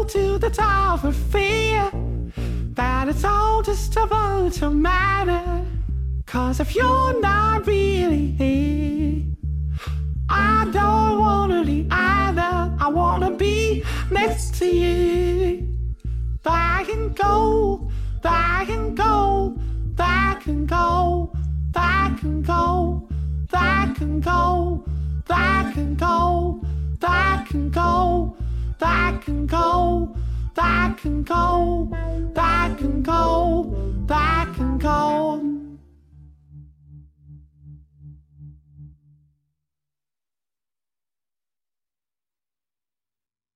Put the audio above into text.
to the top of fear that it's all just a bunch of matter. Cause if you're not really here, I don't wanna be either. I wanna be next to you. Back and go, back and go, back and go, back and go, back and go, back and go, back and go, back and go, back and go, back and go,